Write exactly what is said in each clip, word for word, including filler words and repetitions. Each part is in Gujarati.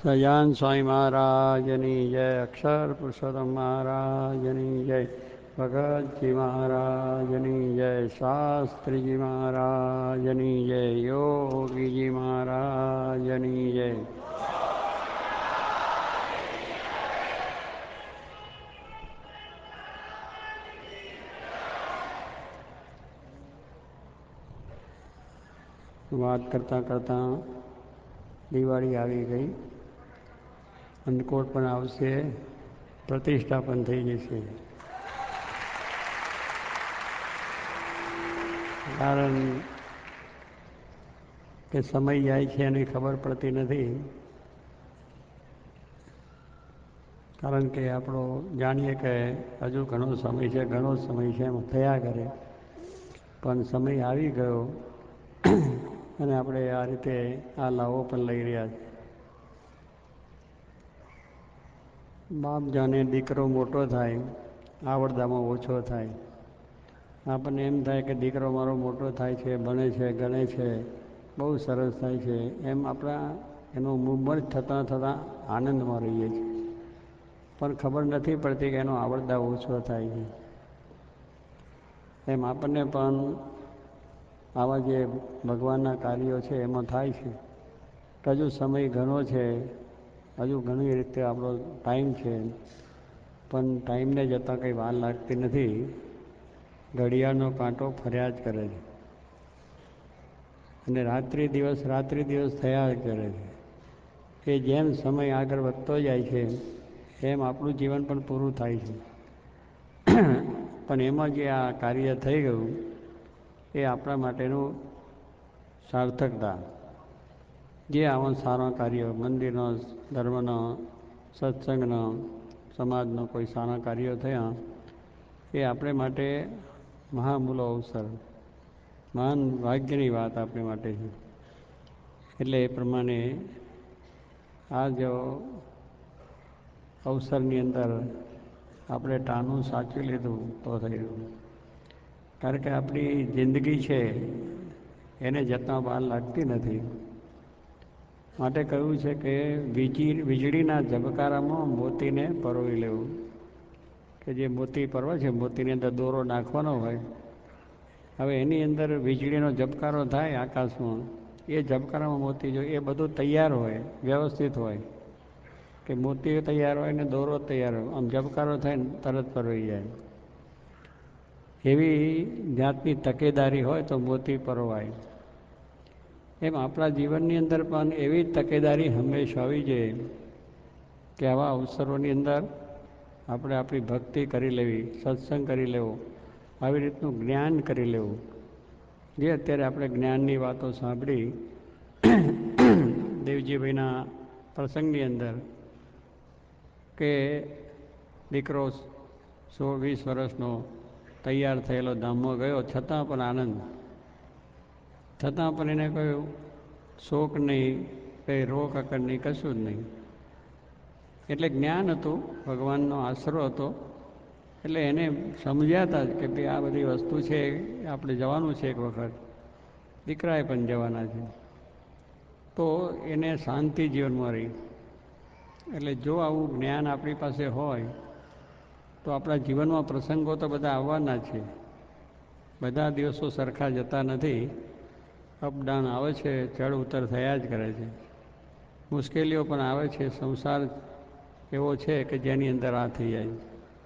સજાન સ્વામી મહારાજની જય, અક્ષર પુરુષોત્તમ મહારાજની જય, ભગતજી મહારાજની જય, શાસ્ત્રીજી મહારાજની જય, યોગીજી મહારાજની જય. વાત કરતાં કરતાં દિવાળી આવી ગઈ, અંધકોટ પણ આવશે, પ્રતિષ્ઠા પણ થઈ જશે. કારણ કે સમય જાય છે એની ખબર પડતી નથી. કારણ કે આપણો જાણીએ કે હજુ ઘણો સમય છે, ઘણો સમય છે એમ થયા કરે, પણ સમય આવી ગયો અને આપણે આ રીતે આ લાવો પણ લઈ રહ્યા છીએ. બાપ જાણે દીકરો મોટો થાય, આવડતામાં ઓછો થાય. આપણને એમ થાય કે દીકરો મારો મોટો થાય છે, ભણે છે, ગણે છે, બહુ સરસ થાય છે, એમ આપણા એનો મુવમેન્ટ થતાં થતાં આનંદમાં રહીએ છીએ. પણ ખબર નથી પડતી કે એનો આવડતા ઓછો થાય છે. એમ આપણને પણ આવા જે ભગવાનના કાર્યો છે એમાં થાય છે કે હજુ સમય ઘણો છે, હજુ ઘણી રીતે આપણો ટાઈમ છે, પણ ટાઈમને જતાં કંઈ વાર લાગતી નથી. ઘડિયાળનો કાંટો ફર્યા જ કરે છે અને રાત્રિ દિવસ રાત્રિ દિવસ થયા જ કરે છે. કે જેમ સમય આગળ વધતો જાય છે એમ આપણું જીવન પણ પૂરું થાય છે. પણ એમાં જે આ કાર્ય થઈ ગયું એ આપણા માટેનું સાર્થકતા. જે આવા સારા કાર્યો, મંદિરનો, ધર્મનો, સત્સંગનો, સમાજનો કોઈ સારા કાર્યો થયા એ આપણે માટે મહામૂલો અવસર, મહાન ભાગ્યની વાત આપણે માટે છે. એટલે એ પ્રમાણે આ જો અવસરની અંદર આપણે ટાણું સાચવી લીધું તો થયું. કારણ કે આપણી જિંદગી છે એને જતાં વાર લાગતી નથી. માટે કહ્યું છે કે વીજી વીજળીના ઝબકારામાં મોતીને પરોવી લેવું. કે જે મોતી પરવે છે, મોતીની અંદર દોરો નાખવાનો હોય, હવે એની અંદર વીજળીનો ઝબકારો થાય આકાશમાં, એ ઝબકારામાં મોતી જો એ બધું તૈયાર હોય, વ્યવસ્થિત હોય, કે મોતી તૈયાર હોય ને દોરો તૈયાર હોય, આમ ઝબકારો થાય ને તરત પરોવી જાય. એવી જાતની તકેદારી હોય તો મોતી પરોવાય. એમ આપણા જીવનની અંદર પણ એવી તકેદારી હંમેશા હોવી જોઈએ કે આવા અવસરોની અંદર આપણે આપણી ભક્તિ કરી લેવી, સત્સંગ કરી લેવો, આવી રીતનું જ્ઞાન કરી લેવું. જે અત્યારે આપણે જ્ઞાનની વાતો સાંભળી દેવજીભાઈના પ્રસંગની અંદર કે દીકરો સો વીસ વર્ષનો તૈયાર થયેલો ધામમાં ગયો, છતાં પણ આનંદ, છતાં પણ એને કહ્યું શોક નહીં, કંઈ રોક અકડ નહીં, કશું જ નહીં. એટલે જ્ઞાન હતું, ભગવાનનો આશરો હતો. એટલે એને સમજ્યા હતા કે ભાઈ આ બધી વસ્તુ છે, આપણે જવાનું છે એક વખત, દીકરાએ પણ જવાના છે, તો એને શાંતિ જીવનમાં રહી. એટલે જો આવું જ્ઞાન આપણી પાસે હોય તો આપણા જીવનમાં પ્રસંગો તો બધા આવવાના છે. બધા દિવસો સરખા જતા નથી. અપડાઉન આવે છે, ચડ ઉતર થયા જ કરે છે. મુશ્કેલીઓ પણ આવે છે. સંસાર એવો છે કે જેની અંદર આ થઈ જાય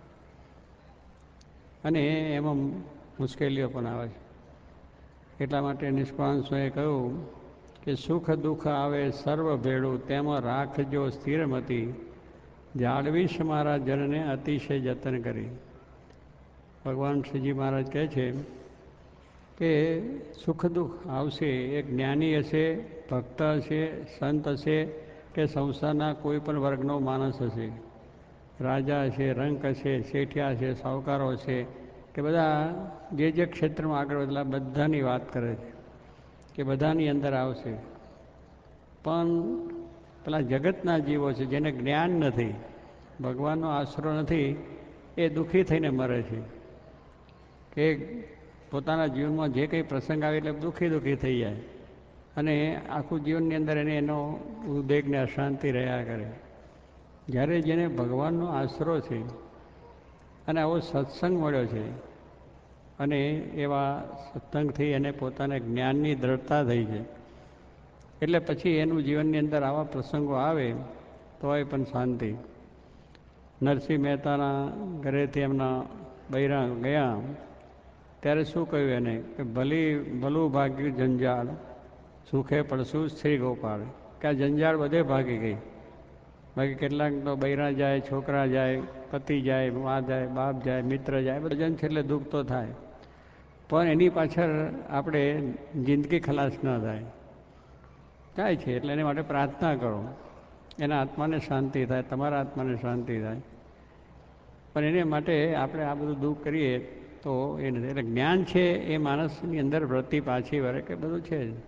અને એમાં મુશ્કેલીઓ પણ આવે છે. એટલા માટે નિષ્કાળ સ્વામીએ કહ્યું કે સુખ દુઃખ આવે સર્વ ભેળું, તેમાં રાખજો સ્થિરમતી, જાળવીશ મારા જનને અતિશય જતન કરી. ભગવાન શ્રીજી મહારાજ કહે છે કે સુખ દુઃખ આવશે, એ જ્ઞાની હશે, ભક્ત હશે, સંત હશે, કે સંસારના કોઈ પણ વર્ગનો માણસ હશે, રાજા હશે, રંક હશે, શેઠિયા હશે, સાಹುકારો હશે, કે બધા જે જે ક્ષેત્રમાં આગળ વધેલા બધાની વાત કરે છે કે બધાની અંદર આવશે. પણ પેલા જગતના જીવો છે જેને જ્ઞાન નથી, ભગવાનનો આશરો નથી, એ દુઃખી થઈને મરે છે. કે પોતાના જીવનમાં જે કંઈ પ્રસંગ આવે એટલે દુઃખી દુઃખી થઈ જાય. અને આખું જીવનની અંદર એને એનો ઉદ્વેગને અશાંતિ રહ્યા કરે. જ્યારે જેને ભગવાનનો આશરો છે અને આવો સત્સંગ મળ્યો છે અને એવા સત્સંગથી એને પોતાના જ્ઞાનની દ્રઢતા થઈ છે, એટલે પછી એનું જીવનની અંદર આવા પ્રસંગો આવે તોય પણ શાંતિ. નરસિંહ મહેતાના ઘરેથી એમના બૈરા ગયા ત્યારે શું કહ્યું એને કે ભલી ભલું ભાગ્યું જંજાળ સુખે પડશું શ્રી ગોપાળ, કે આ જંજાળ બધે ભાગી ગઈ. બાકી કેટલાક તો બૈરા જાય, છોકરા જાય, પતિ જાય, મા જાય, બાપ જાય, મિત્ર જાય, બધા છે એટલે દુઃખ તો થાય, પણ એની પાછળ આપણે જિંદગી ખલાસ ન થાય. થાય છે એટલે એની માટે પ્રાર્થના કરો, એના આત્માને શાંતિ થાય, તમારા આત્માને શાંતિ થાય. પણ એને માટે આપણે આ બધું દુઃખ કરીએ તો એ નથી. એટલે જ્ઞાન છે એ માણસની અંદર વૃત્તિ પાછી વળે કે બધું છે જ,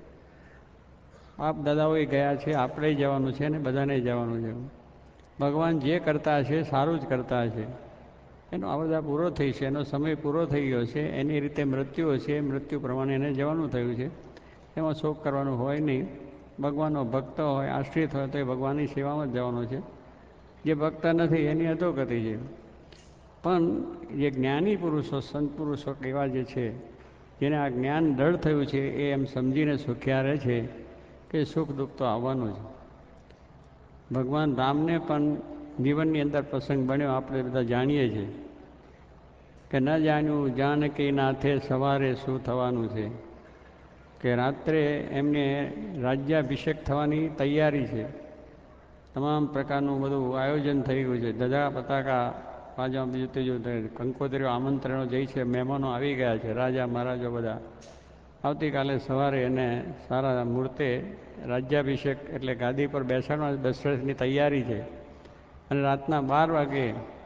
બાપ દાદાઓએ ગયા છે, આપણે જવાનું છે અને બધાને જવાનું છે. ભગવાન જે કરતા હશે સારું જ કરતા હશે. એનો આવરદા પૂરો થઈ છે, એનો સમય પૂરો થઈ ગયો છે, એની રીતે મૃત્યુ હશે, મૃત્યુ પ્રમાણે એને જવાનું થયું છે. એમાં શોક કરવાનું હોય નહીં. ભગવાનનો ભક્ત હોય, આશ્રિત હોય તો એ ભગવાનની સેવામાં જ જવાનો છે. જે ભક્ત નથી એની અધોગતિ છે. પણ જે જ્ઞાની પુરુષો, સંત પુરુષો એવા જે છે જેને આ જ્ઞાન દૃઢ થયું છે એ એમ સમજીને સુખ્યા રહે છે કે સુખ દુઃખ તો આવવાનું છે. ભગવાન રામને પણ જીવનની અંદર પ્રસંગ બન્યો, આપણે બધા જાણીએ છીએ કે ન જાણ્યું જાનકી નાથે સવારે શું થવાનું છે, કે રાત્રે એમને રાજ્યાભિષેક થવાની તૈયારી છે. તમામ પ્રકારનું બધું આયોજન થઈ ગયું છે. ધજા પતાકા બાજા બીજું ત્રીજું કંકોત્રીઓ આમંત્રણો જઈ છે, મહેમાનો આવી ગયા છે, રાજા મહારાજો બધા. આવતીકાલે સવારે એને સારા મુહૂર્તે રાજ્યાભિષેક એટલે ગાદી પર બેસાડવા દશરથની તૈયારી છે. અને રાતના બાર વાગે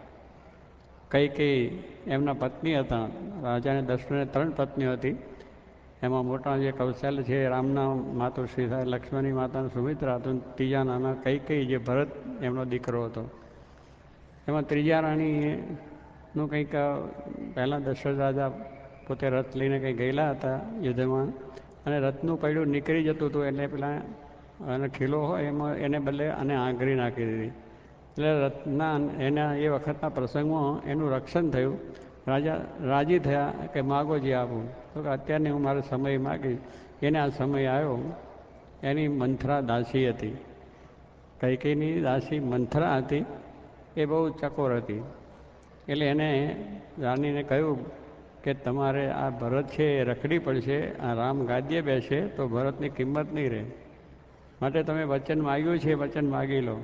કઈ કઈ એમના પત્ની હતા. રાજાને દશરથને ત્રણ પત્નીઓ હતી. એમાં મોટા જે કૌશલ્ય છે રામના માતુશ્રી થાય, લક્ષ્મણની માતાનું સુમિત્રા હતું, ત્રીજા નાના કઈ કઈ જે ભરત એમનો દીકરો હતો. એમાં ત્રીજા રાણીનું કંઈક પહેલાં દશરથ રાજા પોતે રથ લઈને કંઈ ગયેલા હતા યુદ્ધમાં, અને રથનું પૈડું નીકળી જતું હતું એટલે પેલા અને ખીલો હોય એમાં એને બદલે અને આંગળી નાખી દીધી. એટલે રથના એના એ વખતના પ્રસંગમાં એનું રક્ષણ થયું. રાજા રાજી થયા કે માગો જે આપું, તો કે અત્યારની હું મારો સમય માગીશ. એને આ સમય આવ્યો. એની મંથરા દાસી હતી, કૈકેયીની દાસી મંથરા હતી. એ બહુ ચકોર હતી. એટલે એને રાણીને કહ્યું કે તમારે આ ભરત છે એ રખડી પડશે, આ રામ ગાદીએ બેસે તો ભરતની કિંમત નહીં રહે, માટે તમે વચન માગ્યું છે વચન માગી લો.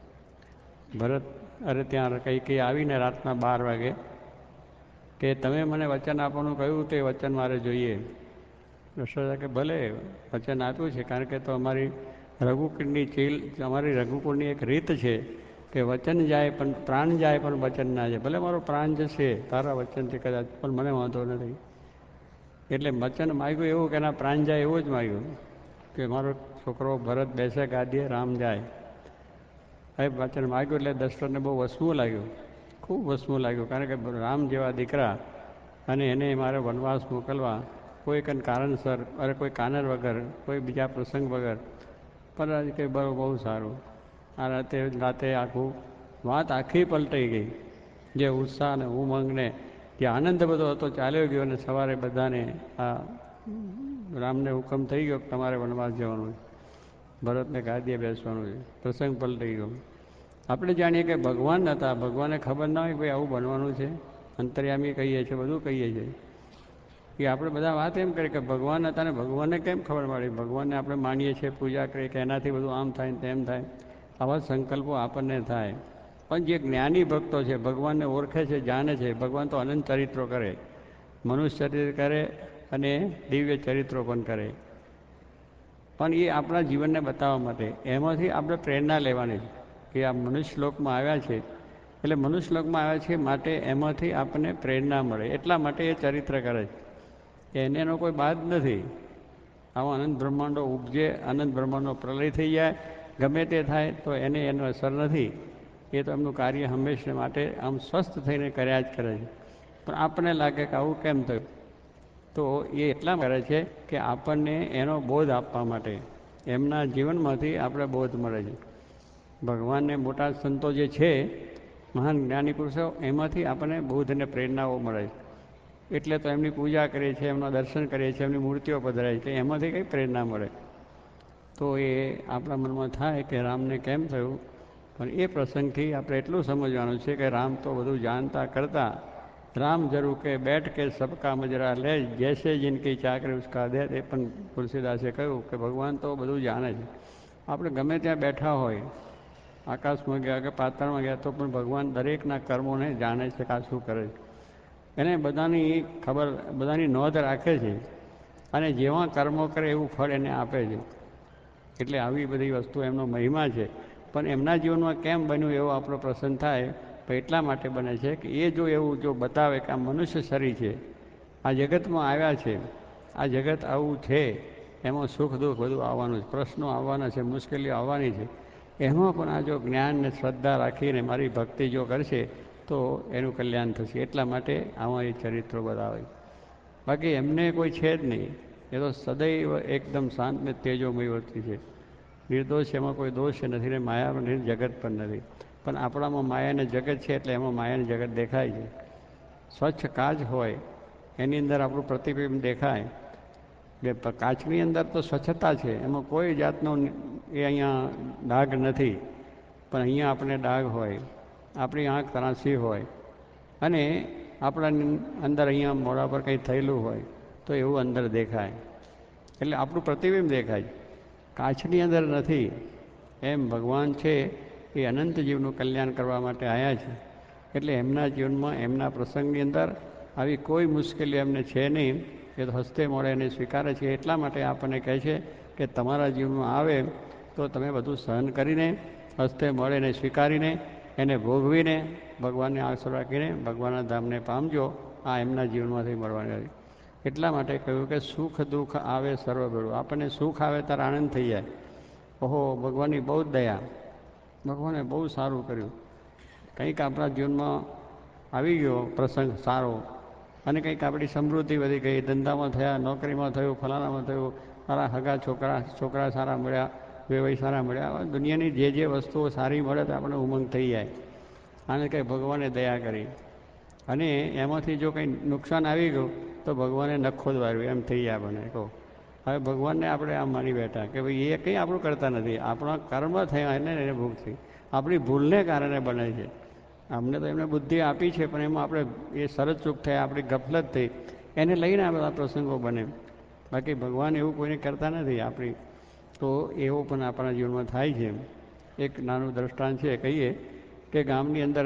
ભરત અરે ત્યાં કૈકેયી આવીને રાતના બાર વાગે કે તમે મને વચન આપવાનું કહ્યું તે વચન મારે જોઈએ. દશરથે કે ભલે વચન આપ્યું છે, કારણ કે તો અમારી રઘુકુળની ચીલ, અમારી રઘુકુળની એક રીત છે કે વચન જાય પણ પ્રાણ જાય પણ વચન ના જાય. ભલે મારો પ્રાણ જશે તારા વચનથી કદાચ, પણ મને વાંધો નથી. એટલે વચન માગ્યું એવું કે એના પ્રાણ જાય એવું જ માગ્યું કે મારો છોકરો ભરત બેસે ગાદીએ, રામ જાય. હવે વચન માગ્યું એટલે દશરથને બહુ વસવું લાગ્યું, ખૂબ વસવું લાગ્યું. કારણ કે રામ જેવા દીકરા અને એને મારે વનવાસ મોકલવા કોઈ કંઈ કારણસર, અરે કોઈ કાનર વગર, કોઈ બીજા પ્રસંગ વગર, પણ કે બહુ બહુ સારું. આ રાતે રાતે આખું વાત આખી પલટાઈ ગઈ. જે ઉત્સાહ ને ઉમંગને જે આનંદ બધો હતો ચાલ્યો ગયો. અને સવારે બધાને આ રામને હુકમ થઈ ગયો કે તમારે વનવાસ જવાનું છે, ભરતને ગાદીએ બેસવાનું છે. પ્રસંગ પલટાઈ ગયો. આપણે જાણીએ કે ભગવાન હતા, ભગવાનને ખબર ના હોય કે ભાઈ આવું બનવાનું છે. અંતર્યામી કહીએ છીએ, બધું કહીએ છીએ. કે આપણે બધા વાત એમ કરીએ કે ભગવાન હતા ને ભગવાનને કેમ ખબર પડી. ભગવાનને આપણે માનીએ છીએ, પૂજા કરીએ કે એનાથી બધું આમ થાય તેમ થાય, આવા સંકલ્પો આપણને થાય. પણ જે જ્ઞાની ભક્તો છે, ભગવાનને ઓળખે છે, જાણે છે, ભગવાન તો અનંત ચરિત્રો કરે, મનુષ્ય ચરિત્ર કરે અને દિવ્ય ચરિત્રો પણ કરે. પણ એ આપણા જીવનને બતાવવા માટે, એમાંથી આપણે પ્રેરણા લેવાની કે આ મનુષ્ય લોકમાં આવ્યા છે, એટલે મનુષ્ય લોકમાં આવ્યા છે માટે એમાંથી આપણને પ્રેરણા મળે, એટલા માટે એ ચરિત્ર કરે છે. એને એનો કોઈ બાદ નથી. આવા અનંત બ્રહ્માંડો ઉપજે, અનંત બ્રહ્માંડનો પ્રલય થઈ જાય, ગમે તે થાય તો એને એનો અસર નથી. એ તો એમનું કાર્ય હંમેશા માટે આમ સ્વસ્થ થઈને કર્યા જ કરે છે. પણ આપણને લાગે કે આવું કેમ થયું. તો એ એટલા કરે છે કે આપણને એનો બોધ આપવા માટે, એમના જીવનમાંથી આપણે બોધ મળે છે. ભગવાનને મોટા સંતો જે છે, મહાન જ્ઞાની પુરુષો, એમાંથી આપણને બોધ અને પ્રેરણાઓ મળે છે. એટલે તો એમની પૂજા કરીએ છીએ, એમના દર્શન કરીએ છીએ, એમની મૂર્તિઓ પધરાય છે, એમાંથી કંઈ પ્રેરણા મળે. તો એ આપણા મનમાં થાય કે રામને કેમ થયું. પણ એ પ્રસંગથી આપણે એટલું સમજવાનું છે કે રામ તો બધું જાણતા કરતા, રામ જરૂર કે બેઠ કે સબકા મજરા લે, જૈસે જિનકી ચાકરી ઉસકા દે. એ પણ તુલસીદાસે કહ્યું કે ભગવાન તો બધું જાણે છે. આપણે ગમે ત્યાં બેઠા હોય, આકાશમાં ગયા કે પાતાળમાં ગયા, તો પણ ભગવાન દરેકના કર્મોને જાણે છે કે આ શું કરે છે. એને બધાની ખબર, બધાની નોંધ રાખે છે, અને જેવા કર્મો કરે એવું ફળ એને આપે છે. એટલે આવી બધી વસ્તુ એમનો મહિમા છે. પણ એમના જીવનમાં કેમ બન્યું એવો આપણો પ્રસન્ન થાય. પણ એટલા માટે બને છે કે એ જો એવું જો બતાવે કે આ મનુષ્ય શરીર છે, આ જગતમાં આવ્યા છે, આ જગત આવું છે, એમાં સુખ દુઃખ બધું આવવાનું છે, પ્રશ્નો આવવાના છે, મુશ્કેલીઓ આવવાની છે. એમાં પણ આ જો જ્ઞાન ને શ્રદ્ધા રાખીને મારી ભક્તિ જો કરશે તો એનું કલ્યાણ થશે. એટલા માટે આમાં એ ચરિત્રો બતાવે. બાકી એમને કોઈ છે જ નહીં. એ તો સદૈવ એકદમ શાંત ને તેજોમય વૃત્તિ છે. નિર્દોષ, એમાં કોઈ દોષ નથી ને માયા પણ નથી, જગત પણ નથી. પણ આપણામાં માયાને જગત છે, એટલે એમાં માયાને જગત દેખાય છે. સ્વચ્છ કાચ હોય એની અંદર આપણું પ્રતિબિંબ દેખાય. બે કાચની અંદર તો સ્વચ્છતા છે, એમાં કોઈ જાતનો એ અહીંયા ડાઘ નથી. પણ અહીંયા આપણે ડાઘ હોય, આપણી આંખ ત્રાંસી હોય, અને આપણા અંદર અહીંયા મોઢા પર કંઈ થયેલું હોય તો એવું અંદર દેખાય. એટલે આપણું પ્રતિબિંબ દેખાય, કાચની અંદર નથી. એમ ભગવાન છે એ અનંત જીવનું કલ્યાણ કરવા માટે આવ્યા છે. એટલે એમના જીવનમાં, એમના પ્રસંગની અંદર આવી કોઈ મુશ્કેલી એમને છે નહીં. એ તો હસ્તે મોડે એને સ્વીકારે છે. એટલા માટે આપણને કહે છે કે તમારા જીવનમાં આવે તો તમે બધું સહન કરીને, હસ્તે મળે એને સ્વીકારીને, એને ભોગવીને, ભગવાનને આશરો રાખીને ભગવાનના ધામને પામજો. આ એમના જીવનમાંથી મળવાની હતી. એટલા માટે કહ્યું કે સુખ દુઃખ આવે સર્વ ભેળું. આપણને સુખ આવે ત્યારે આનંદ થઈ જાય. ઓહો, ભગવાનની બહુ જ દયા, ભગવાને બહુ સારું કર્યું. કંઈક આપણા જીવનમાં આવી ગયો પ્રસંગ સારો, અને કંઈક આપણી સમૃદ્ધિ વધી ગઈ, ધંધામાં થયા, નોકરીમાં થયું, ફલાણામાં થયું, સારા હગા છોકરા છોકરા સારા મળ્યા, વેવાઈ સારા મળ્યા. દુનિયાની જે જે વસ્તુઓ સારી મળે તો આપણે ઉમંગ થઈ જાય. આને કંઈ ભગવાને દયા કરી. અને એમાંથી જો કંઈ નુકસાન આવી ગયું તો ભગવાને નખો જ વાર્યું એમ થઈ જાય આપણને. કહો હવે ભગવાનને આપણે આમ માની બેઠા કે ભાઈ એ કંઈ આપણું કરતા નથી, આપણા કર્મ થયા એને એને ભૂખ થઈ, આપણી ભૂલને કારણે બને છે. અમને તો એમને બુદ્ધિ આપી છે, પણ એમાં આપણે એ સરસ ચૂક થયા, આપણી ગફલત થઈ, એને લઈને આ બધા પ્રસંગો બને. બાકી ભગવાન એવું કોઈને કરતા નથી આપણી. તો એવો પણ આપણા જીવનમાં થાય છે. એક નાનું દ્રષ્ટાંત છે, કહીએ કે ગામની અંદર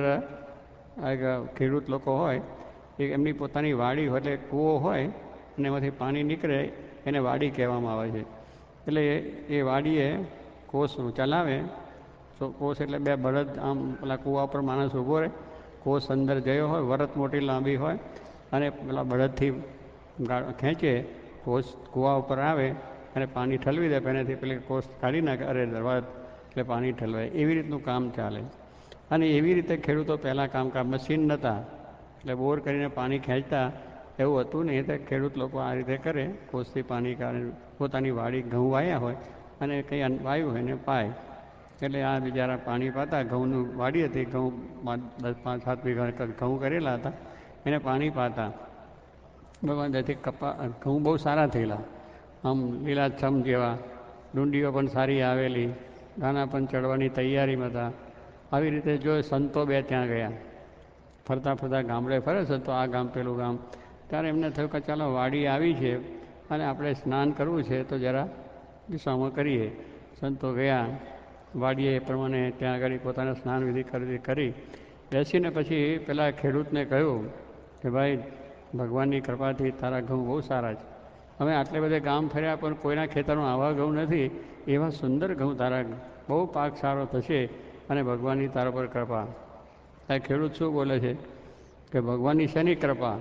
એક ખેડૂત લોકો હોય, એ એમની પોતાની વાડી હોય, એટલે કૂવો હોય અને એમાંથી પાણી નીકળે, એને વાડી કહેવામાં આવે છે. એટલે એ વાડીએ કોસ ચલાવે. કોસ એટલે બે બળદ આમ પેલા કૂવા ઉપર માણસ ઊભો રહે, કોસ અંદર ગયો હોય, વરત મોટી લાંબી હોય, અને પેલા બળદથી ખેંચે, કોસ કૂવા ઉપર આવે અને પાણી ઠલવી દે. પહેલેથી પેલી કોસ કાઢી નાખે, અરે વરત, એટલે પાણી ઠલવાય. એવી રીતનું કામ ચાલે. અને એવી રીતે ખેડૂતો પહેલાં કામ કામ મશીન નહોતા, એટલે બોર કરીને પાણી ખેંચતા એવું હતું નહીં. એટલે ખેડૂત લોકો આ રીતે કરે, કોસથી પાણી કાઢે. પોતાની વાડી ઘઉં વાયા હોય અને કંઈ વાયું હોય ને પાય. એટલે આ બિચારા પાણી પાતા, ઘઉંનું વાડી હતી, ઘઉં દસ પાંચ સાત વીઘા ઘઉં કરેલા હતા, એને પાણી પાતા. ભગવાન દયાથી કપા ઘઉં બહુ સારા થયેલા, આમ લીલાછમ જેવા, ડુંડીઓ પણ સારી આવેલી, દાણા પણ ચડવાની તૈયારીમાં હતા. આવી રીતે જો સંતો બે ત્યાં ગયા, ફરતા ફરતા ગામડે ફરે સંતો, આ ગામ પેલું ગામ. ત્યારે એમને થયું કે ચાલો વાડી આવી છે અને આપણે સ્નાન કરવું છે તો જરા દિશામાં કરીએ. સંતો ગયા વાડીએ, એ પ્રમાણે ત્યાં આગળ પોતાના સ્નાન વિધિ કરી કરી બેસીને પછી પેલા ખેડૂતને કહ્યું કે ભાઈ, ભગવાનની કૃપાથી તારા ઘઉં બહુ સારા છે. અમે આટલે બધે ગામ ફર્યા પણ કોઈના ખેતરમાં આવા ઘઉં નથી, એવા સુંદર ઘઉં તારા, બહુ પાક સારો થશે અને ભગવાનની તારા પર કૃપા. આ ખેડૂત શું બોલે છે કે ભગવાનની શેની કૃપા?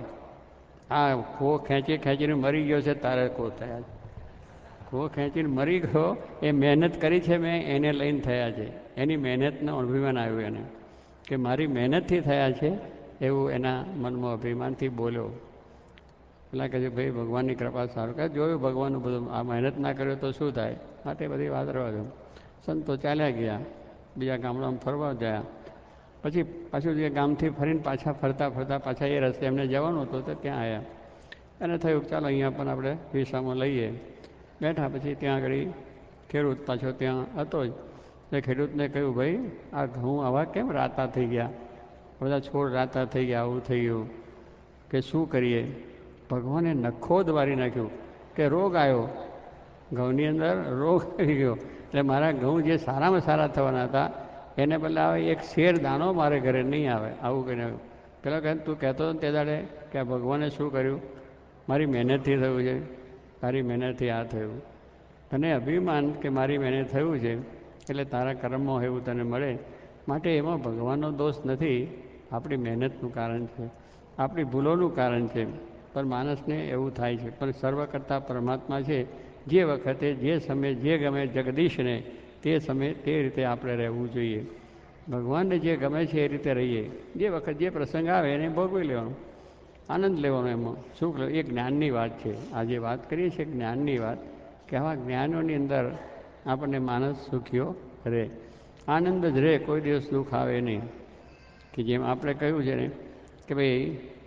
આ કો ખેંચી ખેંચીને મરી ગયો છે, તારે કો થયા છે. કો ખેંચીને મરી ગયો, એ મહેનત કરી છે મેં, એને લઈને થયા છે. એની મહેનતનું અભિમાન આવ્યું એને, કે મારી મહેનતથી થયા છે, એવું એના મનમાં અભિમાનથી બોલ્યો. પેલા કહે છે ભાઈ ભગવાનની કૃપા સારું કહે જોયું ભગવાનનું બધું આ મહેનત ના કર્યો તો શું થાય માટે બધી વાત રહેવા દો. સંતો ચાલ્યા ગયા, બીજા ગામડામાં ફરવા ગયા. પછી પાછું જે ગામથી ફરીને પાછા ફરતા ફરતા પાછા એ રસ્તે એમને જવાનું હતું તો ત્યાં આવ્યા. અને થયું ચાલો અહીંયા પણ આપણે વિસામાં લઈએ. બેઠા પછી ત્યાં આગળ ખેડૂત પાછો ત્યાં હતો જ. એ ખેડૂતને કહ્યું ભાઈ આ ઘઉં આવા કેમ રાતા થઈ ગયા, બધા છોડ રાતા થઈ ગયા, આવું થઈ ગયું કે શું કરીએ. ભગવાને નખો જ વારી નાખ્યું કે રોગ આવ્યો, ઘઉંની અંદર રોગ આવી ગયો. એટલે મારા ઘઉં જે સારામાં સારા થવાના હતા એને બદલે આવે એક શેર દાણો મારે ઘરે નહીં આવે, આવું કહીને આવ્યું. પેલા કહે તું કહેતો હતો તે દાડે કે આ ભગવાને શું કર્યું, મારી મહેનતથી થયું છે, તારી મહેનતથી આ થયું. તને અભિમાન કે મારી મહેનત થયું છે એટલે તારા કર્મમાં એવું તને મળે, માટે એમાં ભગવાનનો દોષ નથી, આપણી મહેનતનું કારણ છે, આપણી ભૂલોનું કારણ છે. પણ માણસને એવું થાય છે. પણ સર્વ કરતાં પરમાત્મા છે, જે વખતે જે સમયે જે ગમે જગદીશને તે સમયે તે રીતે આપણે રહેવું જોઈએ. ભગવાનને જે ગમે છે એ રીતે રહીએ. જે વખત જે પ્રસંગ આવે એને ભોગવી લેવાનું, આનંદ લેવાનો, એમાં સુખ લે. એ જ્ઞાનની વાત છે. આજે વાત કરીએ છીએ જ્ઞાનની વાત, કે આવા જ્ઞાનોની અંદર આપણને માણસ સુખીઓ રહે, આનંદ જ રહે, કોઈ દિવસ દુઃખ આવે નહીં. કે જેમ આપણે કહ્યું છે ને કે ભાઈ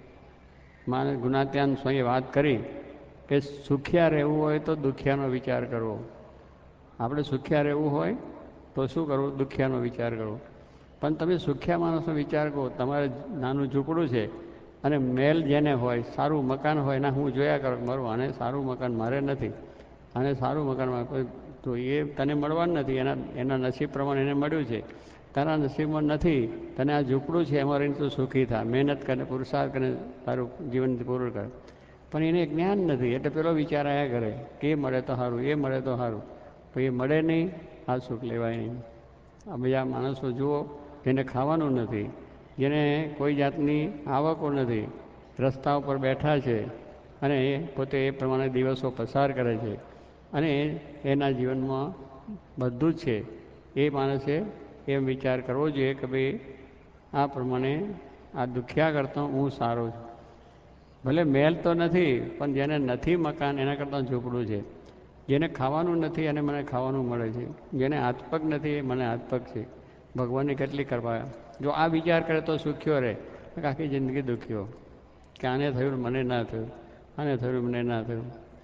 માણસ ગુણાત્યાન સ્વામીએ વાત કરી કે સુખિયા રહેવું હોય તો દુખિયાનો વિચાર કરવો. આપણે સુખિયા રહેવું હોય તો શું કરવું, દુખિયાનો વિચાર કરવો. પણ તમે સુખિયા માણસનો વિચાર કરો, તમારે નાનું ઝૂંપડું છે અને મહેલ જેને હોય, સારું મકાન હોય, ના હું જોયા કરું મારું આને સારું મકાન મારે નથી, આને સારું મકાનમાં કોઈ તો એ તને મળવાનું નથી, એના એના નસીબ પ્રમાણે એને મળ્યું છે. તારા નસીબમાં નથી, તને આ ઝૂંપડું છે એમાં રહીને તું સુખી થા, મહેનત કરે, પુરુષાર્થ કરે, તારું જીવન પૂરું કરે. પણ એને જ્ઞાન નથી એટલે પેલો વિચાર આવ્યા કરે કે એ મળે તો સારું, એ મળે તો સારું. તો એ મળે નહીં, આ સુખ લેવાય નહીં. આ બીજા માણસો જુઓ જેને ખાવાનું નથી, જેને કોઈ જાતની આવકો નથી, રસ્તા ઉપર બેઠા છે અને એ પોતે એ પ્રમાણે દિવસો પસાર કરે છે અને એના જીવનમાં બધું જ છે. એ માણસે એમ વિચાર કરવો જોઈએ કે ભાઈ આ પ્રમાણે આ દુખિયા કરતો હું સારો છું. ભલે મહેલ તો નથી, પણ જેને નથી મકાન એના કરતાં ઝૂંપડું છે. જેને ખાવાનું નથી અને મને ખાવાનું મળે છે, જેને હાથપગ નથી મને હાથપગ છે. ભગવાનની કેટલી કૃપા. જો આ વિચાર કરે તો સુખ્યો રહે, આખી જિંદગી દુખ્યો કે આને થયું મને ના થયું, આને થયું મને ના થયું.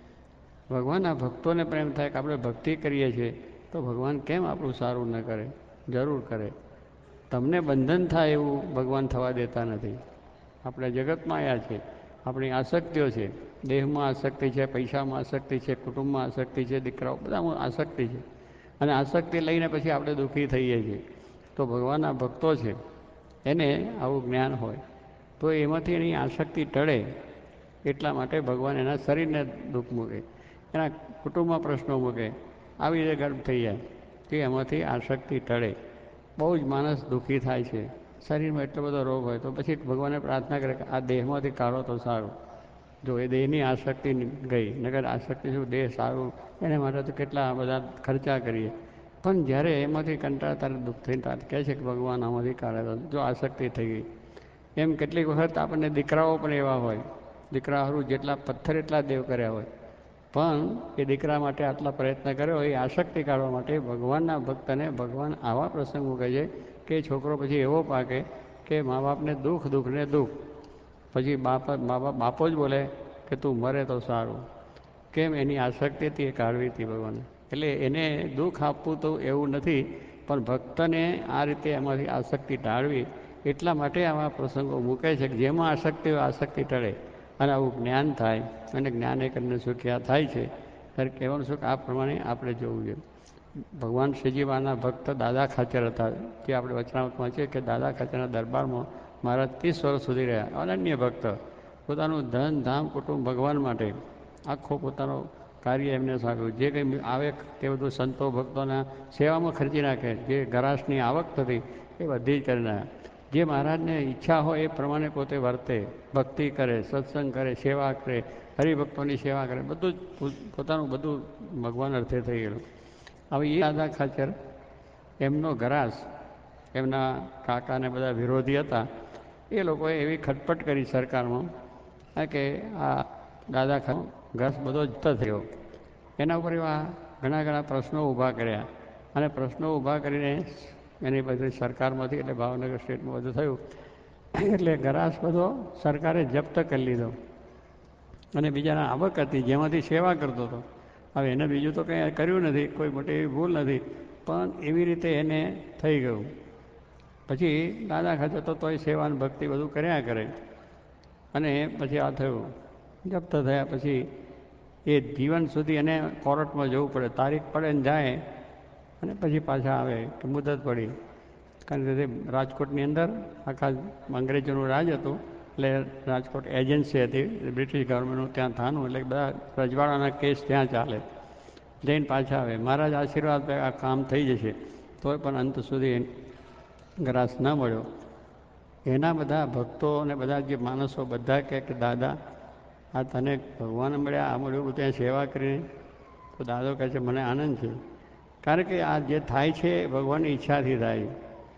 ભગવાનના ભક્તોને પ્રેમ થાય કે આપણે ભક્તિ કરીએ છીએ તો ભગવાન કેમ આપણું સારું ન કરે, જરૂર કરે. તમને બંધન થાય એવું ભગવાન થવા દેતા નથી. આપણે જગતમાં આવ્યા છે, આપણી આસક્તિઓ છે, દેહમાં આસક્તિ છે, પૈસામાં આસક્તિ છે, કુટુંબમાં આસક્તિ છે, દીકરાઓ બધામાં આસક્તિ છે. અને આસક્તિ લઈને પછી આપણે દુઃખી થઈએ છીએ. તો ભગવાનના ભક્તો છે એને આવું જ્ઞાન હોય તો એમાંથી એની આસક્તિ ટળે. એટલા માટે ભગવાન એના શરીરને દુઃખ મૂકે, એના કુટુંબમાં પ્રશ્નો મૂકે, આવી રીતે ગર્ભ થઈ જાય કે એમાંથી આસક્તિ ટળે. બહુ જ માણસ દુઃખી થાય છે, શરીરમાં એટલો બધો રોગ હોય તો પછી ભગવાને પ્રાર્થના કરે કે આ દેહમાંથી કાઢો તો સારું. જો એ દેહની આસક્તિ ગઈ, નગર આસક્તિ શું દેહ સારું, એને માટે તો કેટલા બધા ખર્ચા કરીએ. પણ જ્યારે એમાંથી કંટાળા તારે દુઃખ થઈને તારે કહે છે કે ભગવાન આમાંથી કાઢે તો જો આસક્તિ થઈ ગઈ. એમ કેટલીક વખત આપણને દીકરાઓ પણ એવા હોય, દીકરા હારું જેટલા પથ્થર એટલા દેવ કર્યા હોય, પણ એ દીકરા માટે આટલા પ્રયત્ન કર્યો હોય એ આસક્તિ કાઢવા માટે ભગવાનના ભક્તને ભગવાન આવા પ્રસંગ મૂકે છે કે છોકરો પછી એવો પાકે કે મા બાપને દુઃખ દુઃખ ને દુઃખ. પછી બાપ મા બાપ બાપો જ બોલે કે તું મરે તો સારું. કેમ? એની આસક્તિ હતી એ કાઢવી હતી ભગવાને. એટલે એને દુઃખ આપવું તો એવું નથી, પણ ભક્તને આ રીતે એમાંથી આસક્તિ ટાળવી એટલા માટે આવા પ્રસંગો મૂકે છે કે જેમાં આસક્તિ હોય આસક્તિ ટળે અને આવું જ્ઞાન થાય અને જ્ઞાન એ કરીને સુખ્યા થાય છે. ત્યારે કહેવાનું શું કે આ પ્રમાણે આપણે જોવું જોઈએ. ભગવાન શ્રીજીવાના ભક્ત દાદા ખાચર હતા, જે આપણે વચનામૃતમાં છે કે દાદા ખાચરના દરબારમાં મહારાજ ત્રીસ વર્ષ સુધી રહ્યા. અનન્ય ભક્ત, પોતાનું ધન ધામ કુટુંબ ભગવાન માટે આખો પોતાનો કાર્ય એમને સાંભળ્યું. જે કંઈ આવે તે બધું સંતો ભક્તોના સેવામાં ખર્ચી નાખે. જે ગરાસની આવક થતી એ બધી જ કરી નાખે. જે મહારાજને ઈચ્છા હોય એ પ્રમાણે પોતે વર્તે, ભક્તિ કરે, સત્સંગ કરે, સેવા કરે, હરિભક્તોની સેવા કરે, બધું જ પોતાનું બધું ભગવાન અર્થે થઈ ગયેલું. હવે એ દાદા ખાચર એમનો ગરાસ, એમના કાકાને બધા વિરોધી હતા, એ લોકોએ એવી ખટપટ કરી સરકારમાં કે આ દાદા ખા ઘાસ બધો જતો થયો. એના ઉપર એવા ઘણા ઘણા પ્રશ્નો ઊભા કર્યા અને પ્રશ્નો ઊભા કરીને એની બધી સરકારમાંથી એટલે ભાવનગર સ્ટેટમાં બધું થયું એટલે ઘાસ બધો સરકારે જપ્ત કરી લીધો અને બીજાના આવક હતી જેમાંથી સેવા કરતો હતો. હવે એને બીજું તો કંઈ કર્યું નથી, કોઈ મોટી એવી ભૂલ નથી, પણ એવી રીતે એને થઈ ગયું. પછી દાદા ખાતે તો તોય સેવા અને ભક્તિ બધું કર્યા કરે અને પછી આ થયું. જપ્ત થયા પછી એ જીવન સુધી એને કોર્ટમાં જવું પડે, તારીખ પડે ને જાય અને પછી પાછા આવે કે મુદત પડી. કારણ કે રાજકોટની અંદર આખા અંગ્રેજોનું રાજ હતું એટલે રાજકોટ એજન્સી હતી બ્રિટિશ ગવર્મેન્ટનું, ત્યાં થાનું એટલે બધા રજવાડાના કેસ ત્યાં ચાલે. જઈને પાછા આવે, મહારાજ આશીર્વાદ આ કામ થઈ જશે, તોય પણ અંત સુધી ગ્રાસ ન મળ્યો. એના બધા ભક્તો અને બધા જે માણસો બધા કહે કે દાદા આ તને ભગવાન મળ્યા, આ મળ્યું, ત્યાં સેવા કરીને. તો દાદો કહે છે મને આનંદ છે, કારણ કે આ જે થાય છે ભગવાનની ઈચ્છાથી થાય.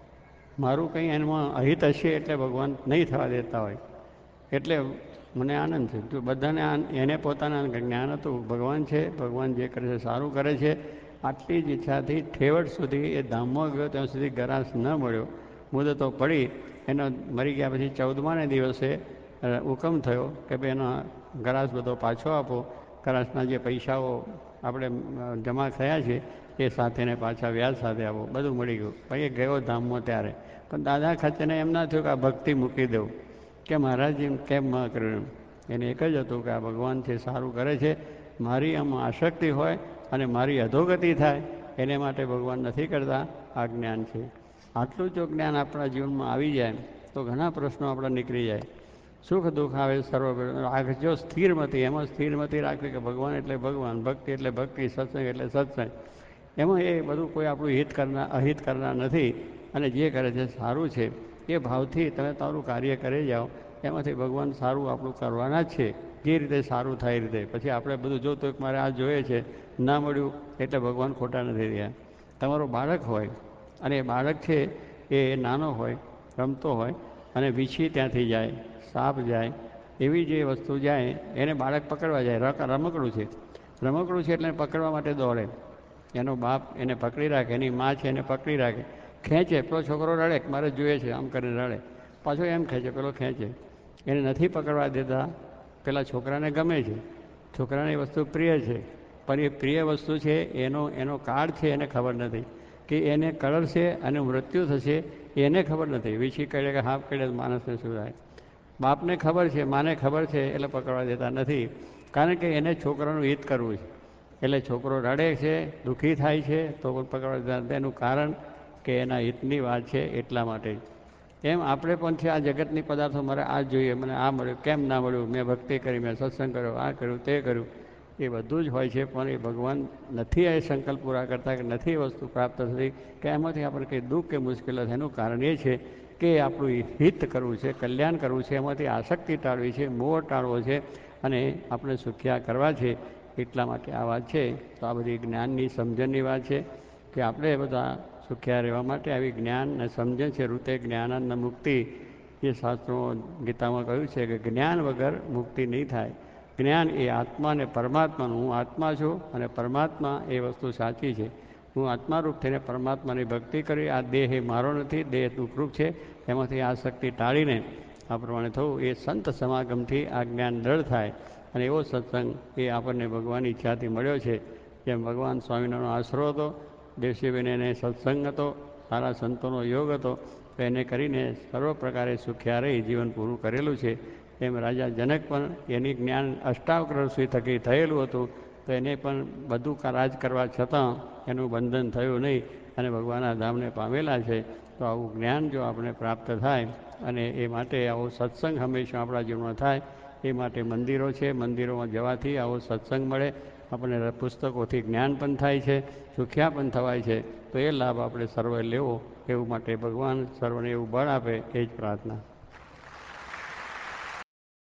મારું કંઈ એમાં અહિત હશે એટલે ભગવાન નહીં થવા દેતા હોય, એટલે મને આનંદ છે. જો બધાને એને પોતાના જ્ઞાન હતું ભગવાન છે, ભગવાન જે કરે છે સારું કરે છે, આટલી જ ઈચ્છાથી ઠેવટ સુધી એ ધામમાં ગયો ત્યાં સુધી ગરાસ ન મળ્યો. મુદતો પડી, એનો મરી ગયા પછી ચૌદમાને દિવસે હુકમ થયો કે ભાઈ એનો ગરાસ બધો પાછો આપો, ગરાસના જે પૈસાઓ આપણે જમા થયા છે એ સાથેને પાછા વ્યાજ સાથે આપો. બધું મળી ગયું. પછી એ ગયો ધામમાં ત્યારે પણ દાદા ખાચરને એમ ના થયું કે આ ભક્તિ મૂકી દઉં કે મહારાજ એમ કેમ ન કર્યું. એને એક જ હતું કે આ ભગવાન છે સારું કરે છે, મારી આમાં આસક્તિ હોય અને મારી અધોગતિ થાય એને માટે ભગવાન નથી કરતા, આ જ્ઞાન છે. આટલું જો જ્ઞાન આપણા જીવનમાં આવી જાય તો ઘણા પ્રશ્નો આપણા નીકળી જાય. સુખ દુઃખ આવે સર્વ રાખજો સ્થિરમતી, એમાં સ્થિરમતી રાખવી કે ભગવાન એટલે ભગવાન, ભક્તિ એટલે ભક્તિ, સત્સંગ એટલે સત્સંગ. એમાં એ બધું કોઈ આપણું હિત કરનાર અહિત કરનાર નથી અને જે કરે છે સારું છે એ ભાવથી તમે તારું કાર્ય કરી જાઓ. એમાંથી ભગવાન સારું આપણું કરવાના જ છે, જે રીતે સારું થાય એ રીતે. પછી આપણે બધું જોતું કે મારે આ જોઈએ છે ના મળ્યું એટલે ભગવાન ખોટા નથી રહ્યા. તમારો બાળક હોય અને એ બાળક છે એ નાનો હોય, રમતો હોય અને વીછી ત્યાંથી જાય, સાપ જાય, એવી જે વસ્તુ જાય એને બાળક પકડવા જાય. રમકડું છે રમકડું છે એટલે પકડવા માટે દોડે. એનો બાપ એને પકડી રાખે, એની મા છે એને પકડી રાખે, ખેંચે. પેલો છોકરો રડે મારે જોઈએ છે, આમ કરીને રડે, પાછો એમ ખેંચે, પેલો ખેંચે. એને નથી પકડવા દેતા. પેલા છોકરાને ગમે છે, છોકરાને એ વસ્તુ પ્રિય છે, પણ એ પ્રિય વસ્તુ છે એનો એનો કાળ છે એને ખબર નથી કે એને કરડશે અને મૃત્યુ થશે, એને ખબર નથી. વીછી કરે કે હાફ કરે માણસને શું થાય. બાપને ખબર છે, માને ખબર છે, એટલે પકડવા દેતા નથી. કારણ કે એને છોકરાનું હિત કરવું છે. એટલે છોકરો રડે છે, દુઃખી થાય છે તો પકડવા દેતા. એનું કારણ કે એના હિતની વાત છે એટલા માટે. એમ આપણે પણ છે આ જગતની પદાર્થો મારે આ જોઈએ, મને આ મળ્યું, કેમ ના મળ્યું, મેં ભક્તિ કરી, મેં સત્સંગ કર્યો, આ કર્યું, તે કર્યું, એ બધું જ હોય છે. પણ એ ભગવાન નથી એ સંકલ્પ પૂરા કરતા કે નથી એ વસ્તુ પ્રાપ્ત થતી કે એમાંથી આપણે કંઈ દુઃખ કે મુશ્કેલી થાય. એનું કારણ એ છે કે આપણું હિત કરવું છે, કલ્યાણ કરવું છે, એમાંથી આસક્તિ ટાળવી છે, મોહ ટાળવો છે અને આપણે સુખ્યા કરવા છે. એટલા માટે આ વાત છે. તો આ બધી જ્ઞાનની સમજણની વાત છે કે આપણે બધા સુખ્યા રહેવા માટે આવી જ્ઞાન અને સમજણ છે. રૂતે જ્ઞાનંદ મુક્તિ એ શાસ્ત્રો ગીતામાં કહ્યું છે કે જ્ઞાન વગર મુક્તિ નહીં થાય. જ્ઞાન એ આત્મા અને પરમાત્માનું, હું આત્મા છું અને પરમાત્મા એ વસ્તુ સાચી છે. હું આત્મારૂપ થઈને પરમાત્માની ભક્તિ કરી. આ દેહ એ મારો નથી, દેહ દુઃખરૂપ છે, એમાંથી આ શક્તિ ટાળીને આ પ્રમાણે થવું એ સંત સમાગમથી આ જ્ઞાન દ્રઢ થાય. અને એવો સત્સંગ એ આપણને ભગવાનની ઈચ્છાથી મળ્યો છે. જેમ ભગવાન સ્વામિનારાયણનો આશરો હતો, દેવશીબેન એને સત્સંગ હતો, સારા સંતોનો યોગ હતો, તો એને કરીને સર્વ પ્રકારે સુખ્યા રહી જીવન પૂરું કરેલું છે. એમ રાજા જનક પણ એની જ્ઞાન અષ્ટાવક્ર ઋષિ થકી થયેલું હતું, તો એને પણ બધું રાજ કરવા છતાં એનું બંધન થયું નહીં અને ભગવાનના ધામને પામેલા છે. તો આવું જ્ઞાન જો આપણે પ્રાપ્ત થાય અને એ માટે આવો સત્સંગ હંમેશા આપણા જીવનમાં થાય એ માટે મંદિરો છે, મંદિરોમાં જવાથી આવો સત્સંગ મળે. આપણને પુસ્તકોથી જ્ઞાન પણ થાય છે, સુખ્યા પણ થવાય છે. તો એ લાભ આપણે સર્વે લેવો એવું માટે ભગવાન સર્વને એવું બળ આપે એ જ પ્રાર્થના.